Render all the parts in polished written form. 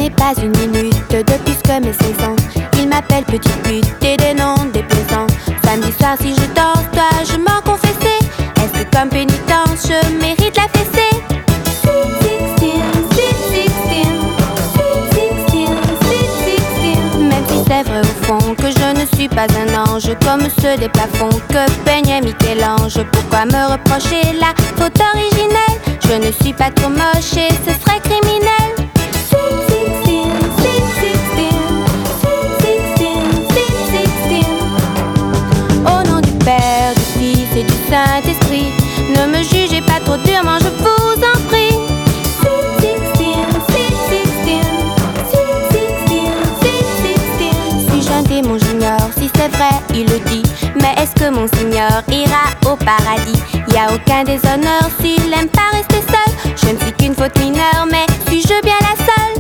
n'ai pas une minute de plus que mes 16 ans. Il m'appelle petite pute et des noms déplaisants. Samedi soir si je danse, dois-je m'en confesser? Est-ce que comme pénitence je mérite la fessée? Même si c'est vrai au fond que je ne suis pas un ange, comme ceux des plafonds que peignait Michel-Ange. Pourquoi me reprocher la faute originelle? Je ne suis pas trop moche et ce serait criminel. Au nom du Père, du Fils et du Saint-Esprit, ne me jugez pas trop durement, je vous en prie. Suis-je un démon junior? Si c'est vrai, il le dit. Mais est-ce que mon Seigneur ira au paradis? Y a aucun déshonneur s'il aime pas rester seul. Je ne suis qu'une faute mineure, mais suis-je bien la seule?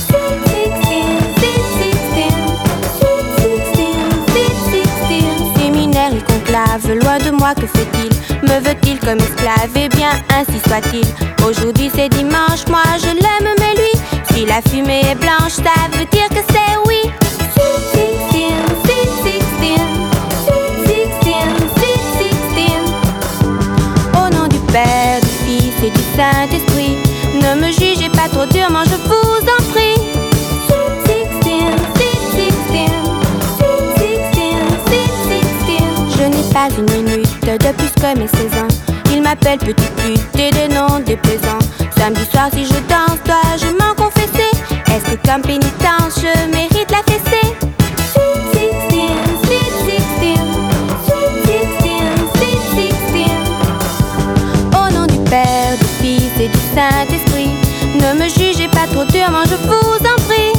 Séminaire, il conclave, loin de moi, que fait-il? Me veut-il comme esclave? Eh bien, ainsi soit-il. Aujourd'hui c'est dimanche, moi je l'aime, mais lui, si la fumée est blanche, ça veut dire que c'est oui. Au nom du Père, du Fils et du Saint-Esprit, ne me jugez pas trop durement, je vous en prie. Je n'ai pas une minute de plus que mes 16 ans. Il m'appelle petite pute et des noms déplaisants. Samedi soir si je danse, dois-je m'en confesser? Est-ce que comme pénitence je mérite la fessée? Au nom du Père, du Fils et du Saint-Esprit, ne me jugez pas trop durement, je vous en prie.